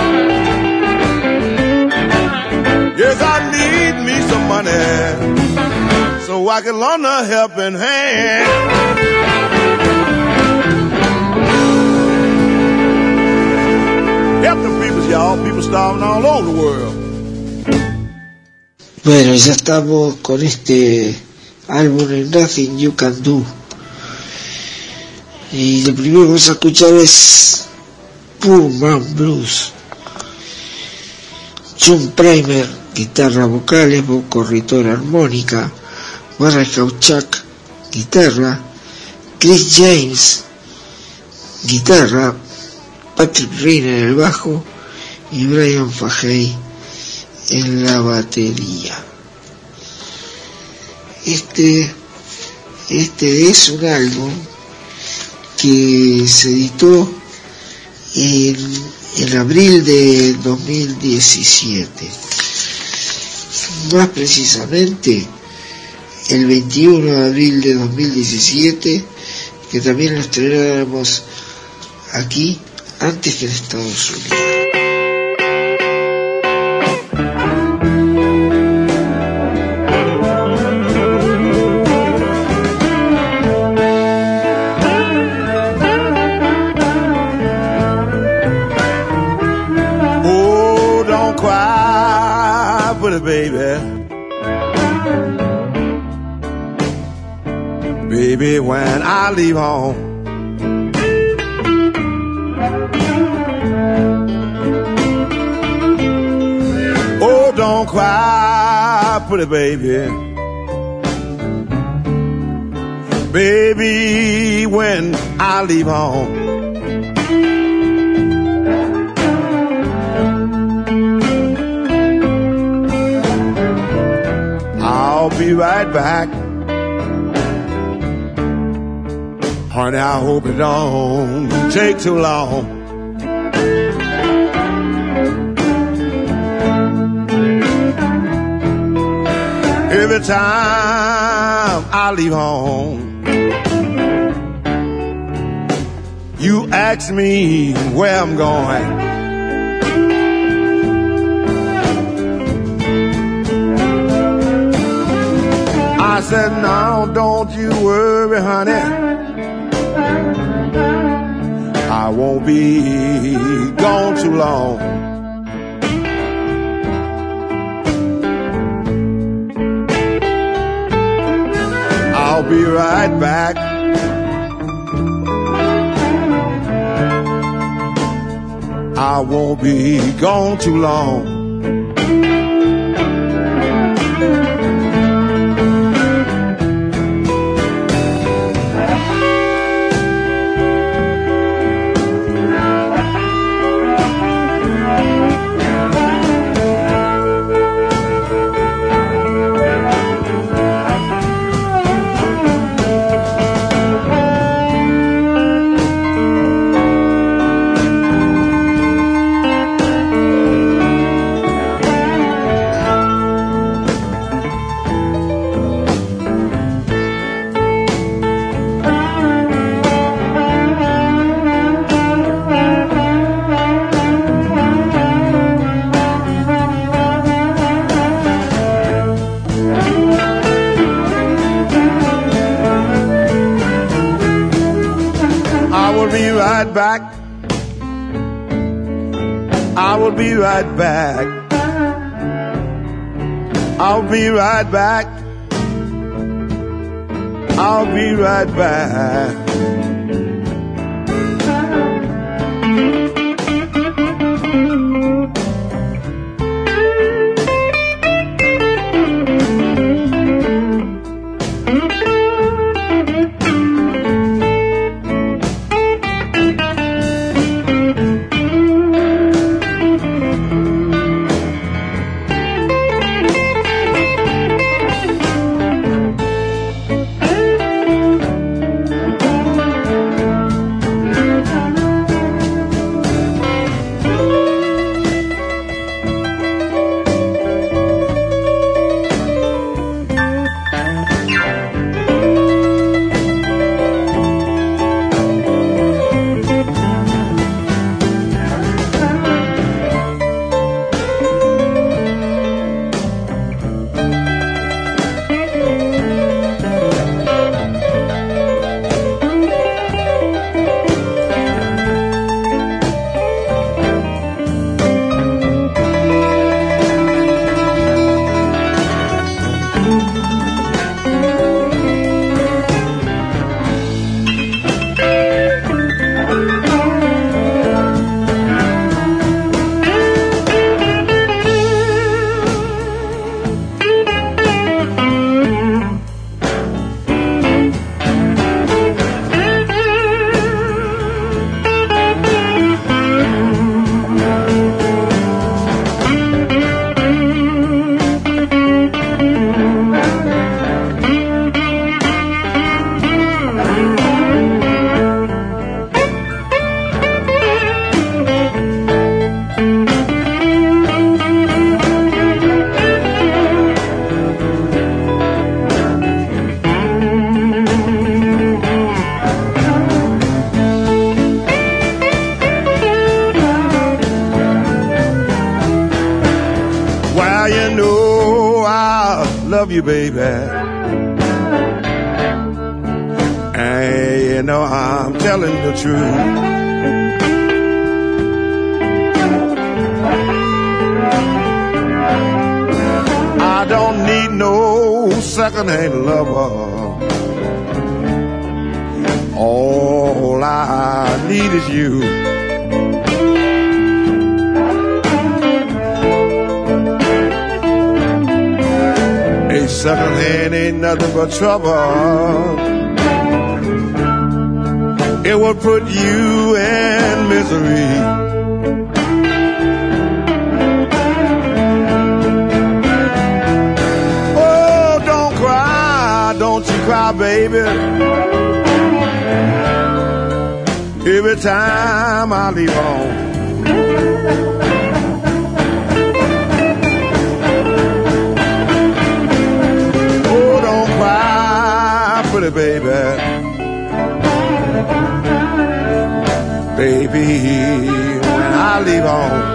Yes, I need me some money, so I can lend a helping hand. Help the people, y'all. People starving all over the world. Bueno, ya estamos con este álbum en Nothing You Can Do. Y lo primero que vamos a escuchar es Poor Man Blues. John Primer, guitarra vocales, corritor armónica, Barry Kauchak, guitarra, Chris James, guitarra, Patrick Ryan en el bajo y Brian Fahey en la batería. Este es un álbum que se editó en abril de 2017. Más precisamente, el 21 de abril de 2017, que también lo estrenamos aquí antes que en Estados Unidos. Oh, don't cry for the baby. Baby, when I leave home, oh, don't cry, pretty baby. Baby, when I leave home, I'll be right back. Honey, I hope it don't take too long. Every time I leave home, you ask me where I'm going. I said, no, don't you worry, honey. I won't be gone too long. I'll be right back. I won't be gone too long. Back. I will be right back. I'll be right back. I'll be right back. Well, you know I love you, baby. And you know I'm telling the truth. I don't need no second-hand lover. All I need is you. A second-hand ain't nothing but trouble. It will put you in misery. Don't you cry, baby. Every time I leave home. Oh, don't cry, pretty baby. Baby, when I leave home.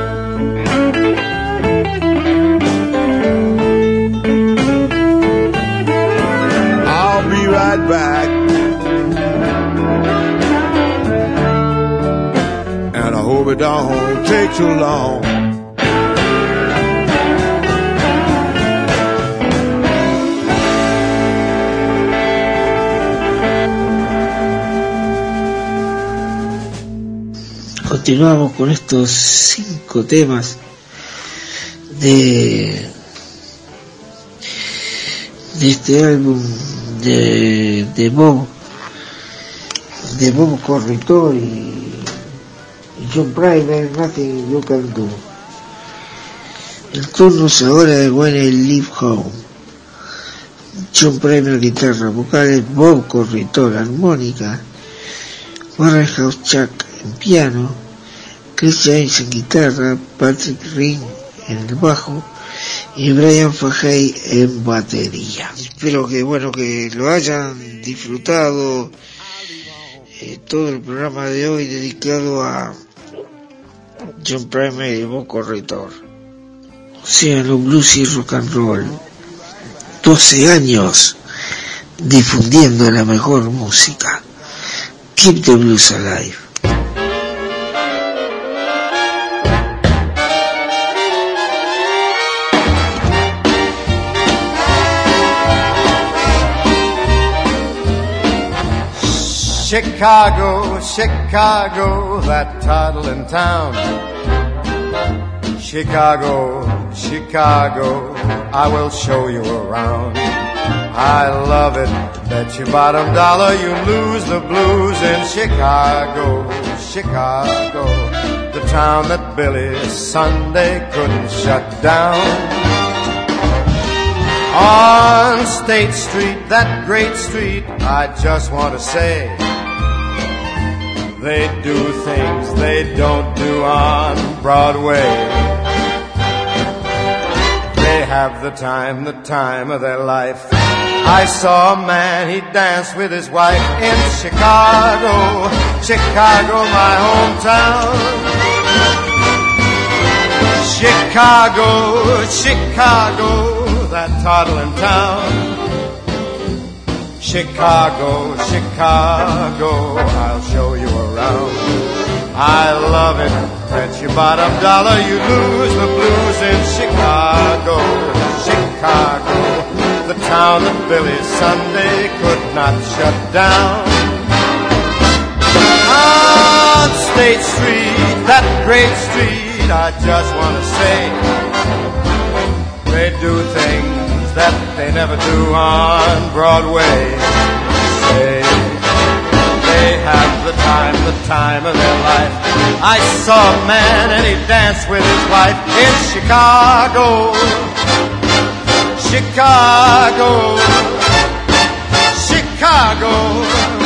Right back, and I hope it don't take too long. Continuamos con estos 5 temas de este álbum de Bob Corritore y John Primer, Nothing You Can Do. El turno es ahora de When I Leave Home. John Primer guitarra, vocales, Bob Corritore armónica, Warren House Chuck en piano, Chris James en guitarra, Patrick Ring en el bajo y Brian Fahey en batería. Espero que lo hayan disfrutado, todo el programa de hoy dedicado a John Primer y Bob Corritore. Océano Blues y Rock and Roll, 12 años difundiendo la mejor música. Keep the Blues Alive. Chicago, Chicago, that toddling town. Chicago, Chicago, I will show you around. I love it, bet your bottom dollar you lose the blues in Chicago, Chicago, the town that Billy Sunday couldn't shut down. On State Street, that great street, I just want to say, they do things they don't do on Broadway. They have the time of their life. I saw a man, he danced with his wife in Chicago, Chicago, my hometown. Chicago, Chicago, that toddling town. Chicago, Chicago, I'll show you around. I love it, bet your bottom dollar you lose the blues in Chicago, Chicago, the town that Billy Sunday could not shut down. On State Street, that great street, I just want to say, they do things that they never do on Broadway. Say, they have the time of their life. I saw a man and he danced with his wife in Chicago, Chicago, Chicago.